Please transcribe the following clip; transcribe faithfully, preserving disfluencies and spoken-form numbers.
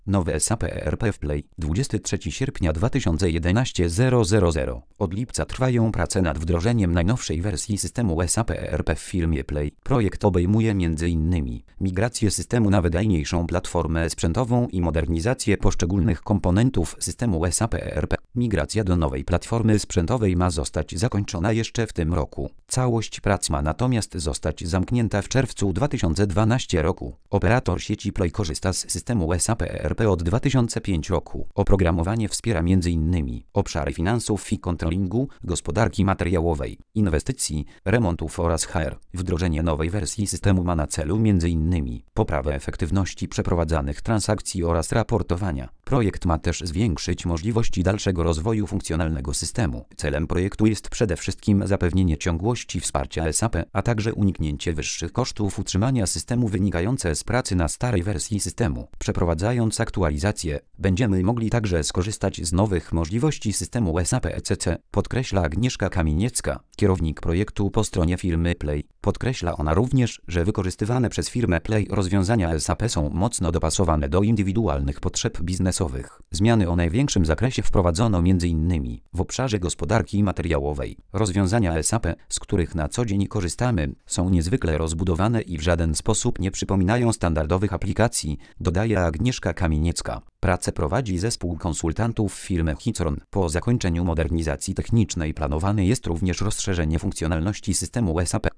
Nowy S A P E R P w Play, dwudziestego trzeciego sierpnia dwa tysiące jedenastego zero zero zero. Od lipca trwają prace nad wdrożeniem najnowszej wersji systemu S A P E R P w firmie Play. Projekt obejmuje między innymi migrację systemu na wydajniejszą platformę sprzętową i modernizację poszczególnych komponentów systemu S A P E R P. Migracja do nowej platformy sprzętowej ma zostać zakończona jeszcze w tym roku. Całość prac ma natomiast zostać zamknięta w czerwcu dwa tysiące dwunastego roku. Operator sieci Play korzysta z systemu S A P E R P od dwa tysiące piątego roku. Oprogramowanie wspiera m in obszary finansów i controllingu, gospodarki materiałowej, inwestycji, remontów oraz H R. Wdrożenie nowej wersji systemu ma na celu m in poprawę efektywności przeprowadzanych transakcji oraz raportowania. Projekt ma też zwiększyć możliwości dalszego rozwoju funkcjonalnego systemu. Celem projektu jest przede wszystkim zapewnienie ciągłości wsparcia S A P, a także uniknięcie wyższych kosztów utrzymania systemu wynikające z pracy na starej wersji systemu. Przeprowadzając aktualizację, będziemy mogli także skorzystać z nowych możliwości systemu S A P E C C, podkreśla Agnieszka Kamieniecka, kierownik projektu po stronie firmy Play. Podkreśla ona również, że wykorzystywane przez firmę Play rozwiązania S A P są mocno dopasowane do indywidualnych potrzeb biznesowych. Zmiany o największym zakresie wprowadzono m in w obszarze gospodarki materiałowej. Rozwiązania S A P, z których na co dzień korzystamy, są niezwykle rozbudowane i w żaden sposób nie przypominają standardowych aplikacji, dodaje Agnieszka Kamieniecka. Pracę prowadzi zespół konsultantów firmy Hitron. Po zakończeniu modernizacji technicznej planowane jest również rozszerzenie funkcjonalności systemu S A P.